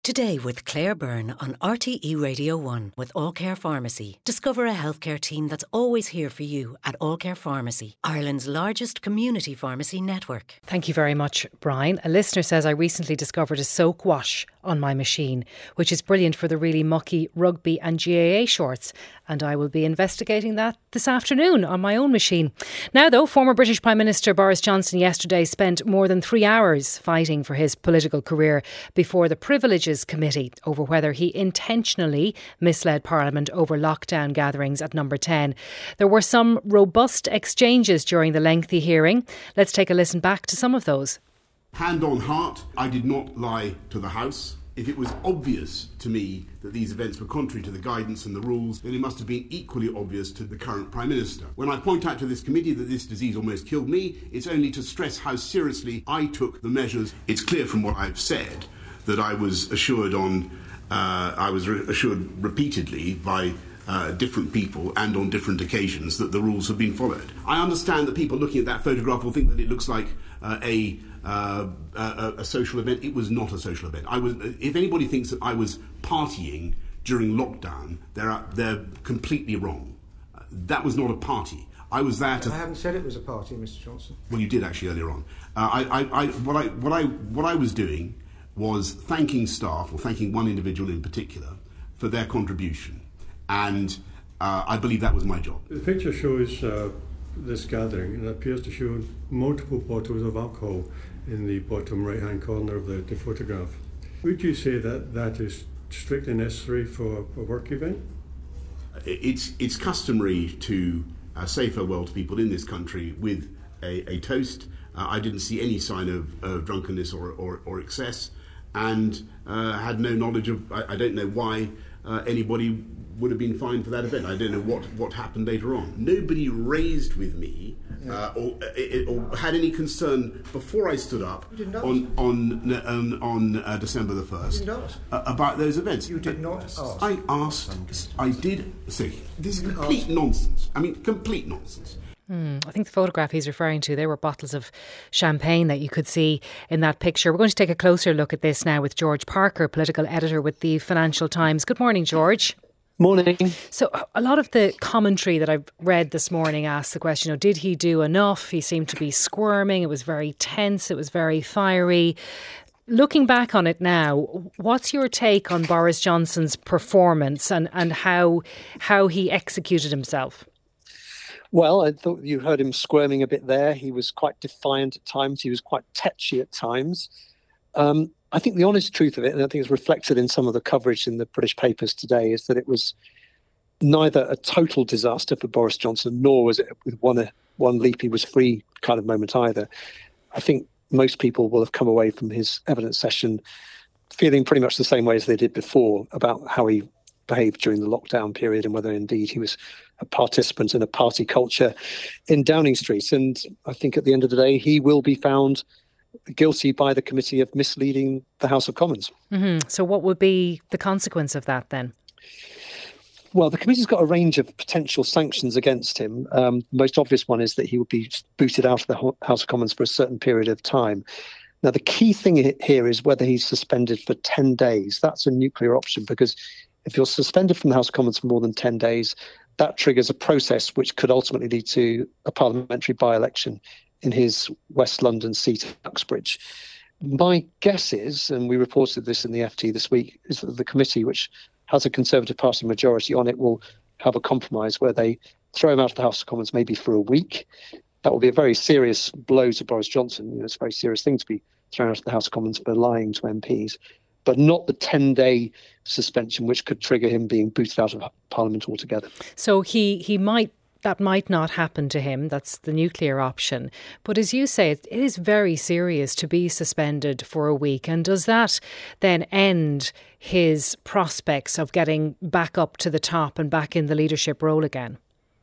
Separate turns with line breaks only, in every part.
Today with Claire Byrne on RTE Radio 1 with All Care Pharmacy. Discover a healthcare team that's always here for you at All Care Pharmacy, Ireland's largest community pharmacy network.
Thank you very much, Brian. A listener says, I recently discovered a soak wash on my machine, which is brilliant for the really mucky rugby and GAA shorts. And I will be investigating that this afternoon on my own machine. Now, though, former British Prime Minister Boris Johnson yesterday spent more than 3 hours fighting for his political career before the Privileges Committee over whether he intentionally misled Parliament over lockdown gatherings at Number 10. There were some robust exchanges during the lengthy hearing. Let's take a listen back to some of those.
Hand on heart, I did not lie to the House. If it was obvious to me that these events were contrary to the guidance and the rules, then it must have been equally obvious to the current Prime Minister. When I point out to this committee that this disease almost killed me, it's only to stress how seriously I took the measures. It's clear from what I've said that I was assured repeatedly by different people and on different occasions that the rules have been followed. I understand that people looking at that photograph will think that it looks like a social event. It was not a social event. If anybody thinks that I was partying during lockdown, they're completely wrong. That was not a party. I was there to.
I haven't said it was a party, Mr. Johnson.
Well, you did actually earlier on. What I was doing was thanking staff, or thanking one individual in particular, for their contribution, and I believe that was my job.
The picture shows this gathering, and it appears to show multiple bottles of alcohol in the bottom right-hand corner of the photograph. Would you say that that is strictly necessary for a work event?
It's customary to say farewell to people in this country with a toast. I didn't see any sign of drunkenness or excess, and had no knowledge of. I don't know why anybody would have been fined for that event. I don't know what happened later on. Nobody raised with me or had any concern before I stood up on December the 1st about those events.
You did not ask.
I asked. I did say this is complete nonsense. I mean, complete nonsense.
I think the photograph he's referring to, there were bottles of champagne that you could see in that picture. We're going to take a closer look at this now with George Parker, political editor with the Financial Times. Good morning, George.
Morning.
So a lot of the commentary that I've read this morning asked the question, did he do enough? He seemed to be squirming. It was very tense. It was very fiery. Looking back on it now, what's your take on Boris Johnson's performance and how he executed himself?
Well, I thought you heard him squirming a bit there. He was quite defiant at times. He was quite tetchy at times. I think the honest truth of it, and I think it's reflected in some of the coverage in the British papers today, is that it was neither a total disaster for Boris Johnson, nor was it with one leap he was free kind of moment either. I think most people will have come away from his evidence session feeling pretty much the same way as they did before about how he behaved during the lockdown period and whether indeed he was a participant in a party culture in Downing Street. And I think at the end of the day, he will be found guilty by the committee of misleading the House of Commons. Mm-hmm.
So what would be the consequence of that then?
Well, the committee's got a range of potential sanctions against him. The most obvious one is that he would be booted out of the House of Commons for a certain period of time. Now, the key thing here is whether he's suspended for 10 days. That's a nuclear option, because if you're suspended from the House of Commons for more than 10 days, that triggers a process which could ultimately lead to a parliamentary by-election in his West London seat at Uxbridge. My guess is, and we reported this in the FT this week, is that the committee, which has a Conservative Party majority on it, will have a compromise where they throw him out of the House of Commons maybe for a week. That will be a very serious blow to Boris Johnson. It's a very serious thing to be thrown out of the House of Commons for lying to MPs, but not the 10-day suspension, which could trigger him being booted out of Parliament altogether.
So that might not happen to him. That's the nuclear option. But as you say, it is very serious to be suspended for a week. And does that then end his prospects of getting back up to the top and back in the leadership role again?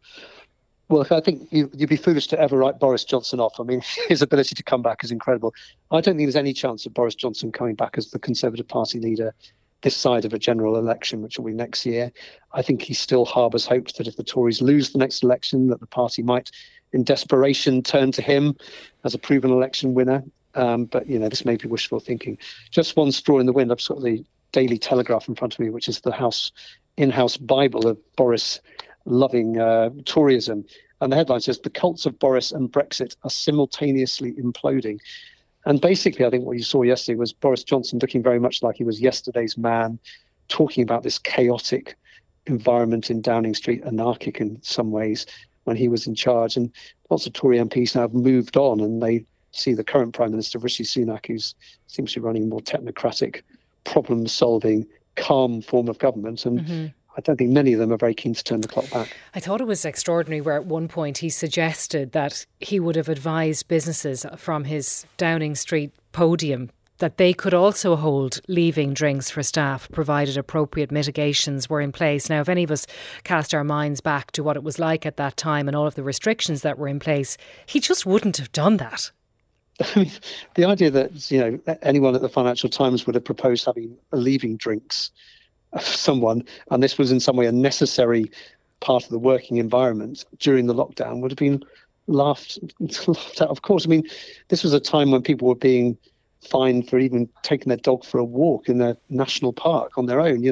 Well, I think you'd be foolish to ever write Boris Johnson off. I mean, his ability to come back is incredible. I don't think there's any chance of Boris Johnson coming back as the Conservative Party leader this side of a general election, which will be next year. I think he still harbours hopes that if the Tories lose the next election, that the party might, in desperation, turn to him as a proven election winner. But, this may be wishful thinking. Just one straw in the wind. I've got the Daily Telegraph in front of me, which is the in-house Bible of Boris loving Toryism. And the headline says, "The cults of Boris and Brexit are simultaneously imploding." And basically, I think what you saw yesterday was Boris Johnson looking very much like he was yesterday's man, talking about this chaotic environment in Downing Street, anarchic in some ways, when he was in charge. And lots of Tory MPs now have moved on, and they see the current Prime Minister, Rishi Sunak, who seems to be running a more technocratic, problem-solving, calm form of government. And I don't think many of them are very keen to turn the clock back.
I thought it was extraordinary where at one point he suggested that he would have advised businesses from his Downing Street podium that they could also hold leaving drinks for staff, provided appropriate mitigations were in place. Now, if any of us cast our minds back to what it was like at that time and all of the restrictions that were in place, he just wouldn't have done that.
I mean, the idea that, anyone at the Financial Times would have proposed having leaving drinks of someone, and this was in some way a necessary part of the working environment during the lockdown, would have been laughed out. Of course, I mean, this was a time when people were being fined for even taking their dog for a walk in a national park on their own.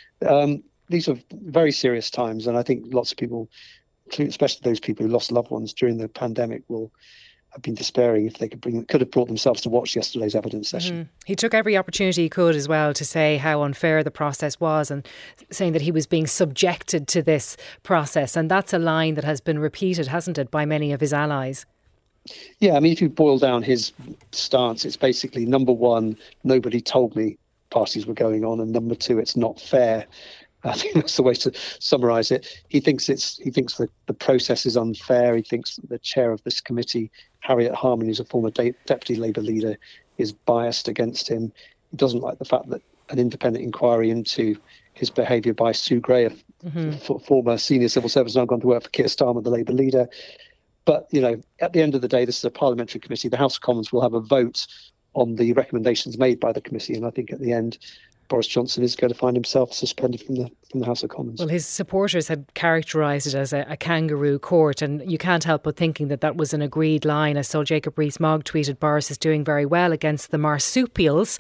These are very serious times, and I think lots of people, especially those people who lost loved ones during the pandemic, will have been despairing if they could have brought themselves to watch yesterday's evidence session.
He took every opportunity he could as well to say how unfair the process was, and saying that he was being subjected to this process. And that's a line that has been repeated, hasn't it, by many of his allies?
Yeah, I mean, if you boil down his stance, it's basically, number one, nobody told me parties were going on, and number two, it's not fair. I think that's the way to summarise it. He thinks the process is unfair. He thinks that the chair of this committee, Harriet Harman, who's a former deputy Labour leader, is biased against him. He doesn't like the fact that an independent inquiry into his behaviour by Sue Gray, a former senior civil servant, now gone to work for Keir Starmer, the Labour leader. But, at the end of the day, this is a parliamentary committee. The House of Commons will have a vote on the recommendations made by the committee. And I think at the end, Boris Johnson is going to find himself suspended from the House of Commons. Well,
his supporters had characterised it as a kangaroo court, and you can't help but thinking that was an agreed line. I saw Jacob Rees-Mogg tweeted Boris is doing very well against the marsupials.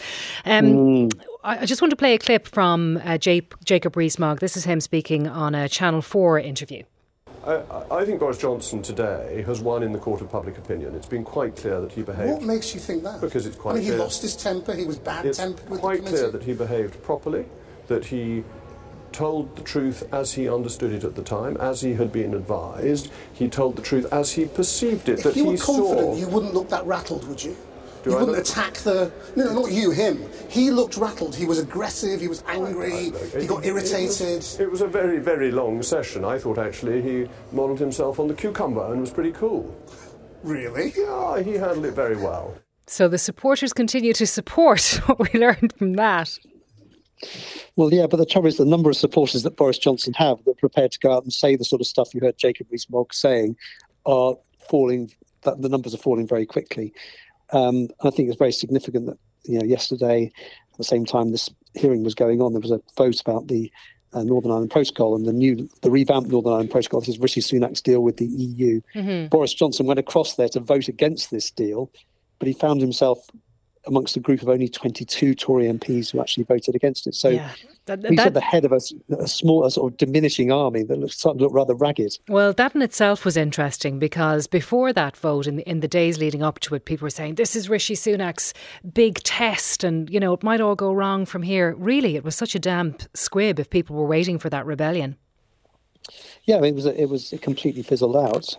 I just want to play a clip from Jacob Rees-Mogg. This is him speaking on a Channel 4 interview.
I think Boris Johnson today has won in the court of public opinion. It's been quite clear that he behaved...
What makes you think that?
Because it's quite clear...
he lost his temper, he was bad-tempered with the committee.
It's quite clear that he behaved properly, that he told the truth as he understood it at the time, as he had been advised. He told the truth as he perceived it,
If you were confident, you wouldn't look that rattled, would you? You wouldn't attack No, not you, him. He looked rattled. He was aggressive. He was angry. He got irritated.
It was a very, very long session. I thought, actually, he modelled himself on the cucumber and was pretty cool.
Really?
Yeah, he handled it very well.
So the supporters continue to support what we learned from that.
Well, yeah, but the trouble is the number of supporters that Boris Johnson have that are prepared to go out and say the sort of stuff you heard Jacob Rees-Mogg saying are falling, that the numbers are falling very quickly. I think it's very significant that yesterday, at the same time this hearing was going on, there was a vote about the Northern Ireland Protocol and the revamped Northern Ireland Protocol. This is Rishi Sunak's deal with the EU. Boris Johnson went across there to vote against this deal, but he found himself amongst a group of only 22 Tory MPs who actually voted against it. So he's at the head of a small, sort of diminishing army that starting to look rather ragged.
Well, that in itself was interesting because before that vote, in the days leading up to it, people were saying, this is Rishi Sunak's big test and, it might all go wrong from here. Really, it was such a damp squib if people were waiting for that rebellion.
Yeah, it was completely fizzled out.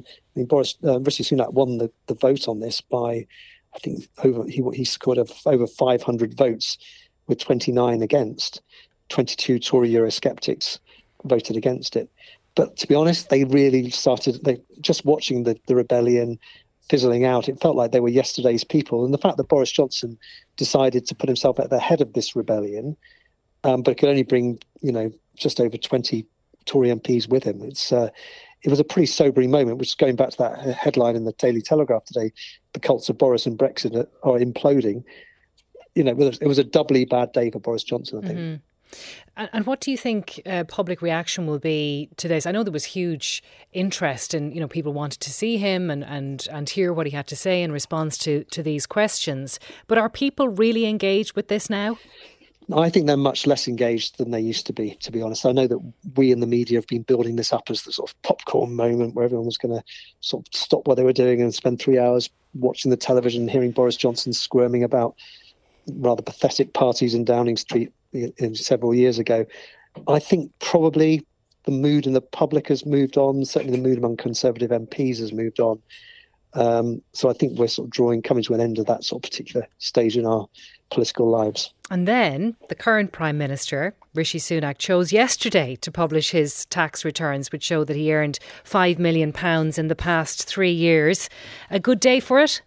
Rishi Sunak won the vote on this by, I think, he scored over 500 votes with 29 against. 22 Tory Eurosceptics voted against it. But to be honest, they just watching the rebellion fizzling out, it felt like they were yesterday's people. And the fact that Boris Johnson decided to put himself at the head of this rebellion, but could only bring, just over 20 Tory MPs with him, it was a pretty sobering moment, which is going back to that headline in the Daily Telegraph today, the cults of Boris and Brexit are imploding. It was a doubly bad day for Boris Johnson, I think.
Mm-hmm. And what do you think public reaction will be to this? I know there was huge interest and, people wanted to see him and hear what he had to say in response to these questions. But are people really engaged with this now?
I think they're much less engaged than they used to be honest. I know that we in the media have been building this up as the sort of popcorn moment where everyone was going to sort of stop what they were doing and spend 3 hours watching the television, hearing Boris Johnson squirming about rather pathetic parties in Downing Street several years ago. I think probably the mood in the public has moved on. Certainly the mood among Conservative MPs has moved on. So I think we're sort of coming to an end of that sort of particular stage in our political lives.
And then the current Prime Minister, Rishi Sunak, chose yesterday to publish his tax returns, which show that he earned £5 million in the past 3 years. A good day for it?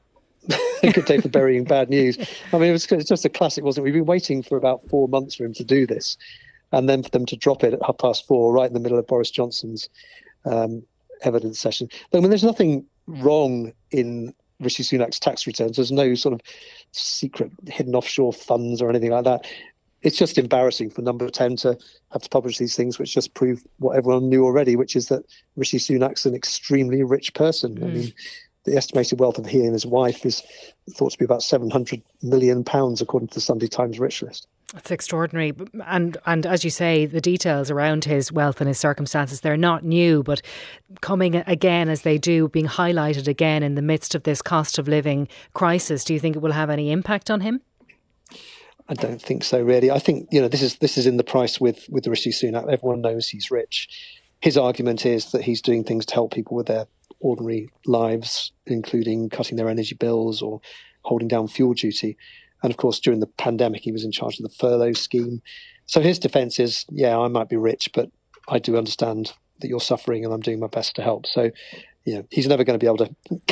A good day for burying bad news. I mean, it's just a classic, wasn't it? We've been waiting for about 4 months for him to do this, and then for them to drop it at 4:30, right in the middle of Boris Johnson's evidence session. I mean, there's nothing wrong in Rishi Sunak's tax returns. There's no sort of secret hidden offshore funds or anything like that. It's just embarrassing for Number 10 to have to publish these things, which just prove what everyone knew already, which is that Rishi Sunak's an extremely rich person. I mean, the estimated wealth of he and his wife is thought to be about £700 million, according to the Sunday Times Rich List.
That's extraordinary. And as you say, the details around his wealth and his circumstances, they're not new, but coming again as they do, being highlighted again in the midst of this cost of living crisis, do you think it will have any impact on him?
I don't think so, really. I think, this is in the price with Rishi Sunak. Everyone knows he's rich. His argument is that he's doing things to help people with their ordinary lives, including cutting their energy bills or holding down fuel duty. And of course, during the pandemic, he was in charge of the furlough scheme. So his defence is, I might be rich, but I do understand that you're suffering and I'm doing my best to help. So, he's never going to be able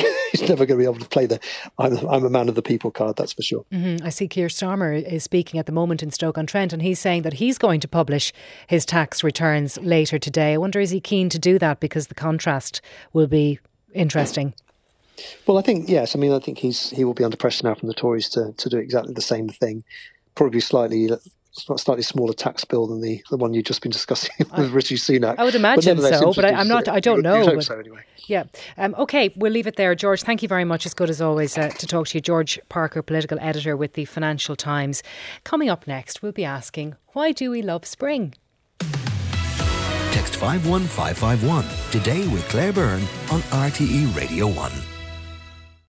to play the I'm a man of the people card, that's for sure.
Mm-hmm. I see Keir Starmer is speaking at the moment in Stoke-on-Trent, and he's saying that he's going to publish his tax returns later today. I wonder, is he keen to do that because the contrast will be interesting?
Well, I think, yes. I mean, I think he will be under pressure now from the Tories to do exactly the same thing. Probably slightly smaller tax bill than the one you've just been discussing with Rishi Sunak.
I would imagine so, but I don't know.
You'd hope so anyway.
Yeah. OK, we'll leave it there. George, thank you very much. It's good as always to talk to you. George Parker, political editor with the Financial Times. Coming up next, we'll be asking, why do we love spring?
Text 51551 today with Claire Byrne on RTE Radio 1.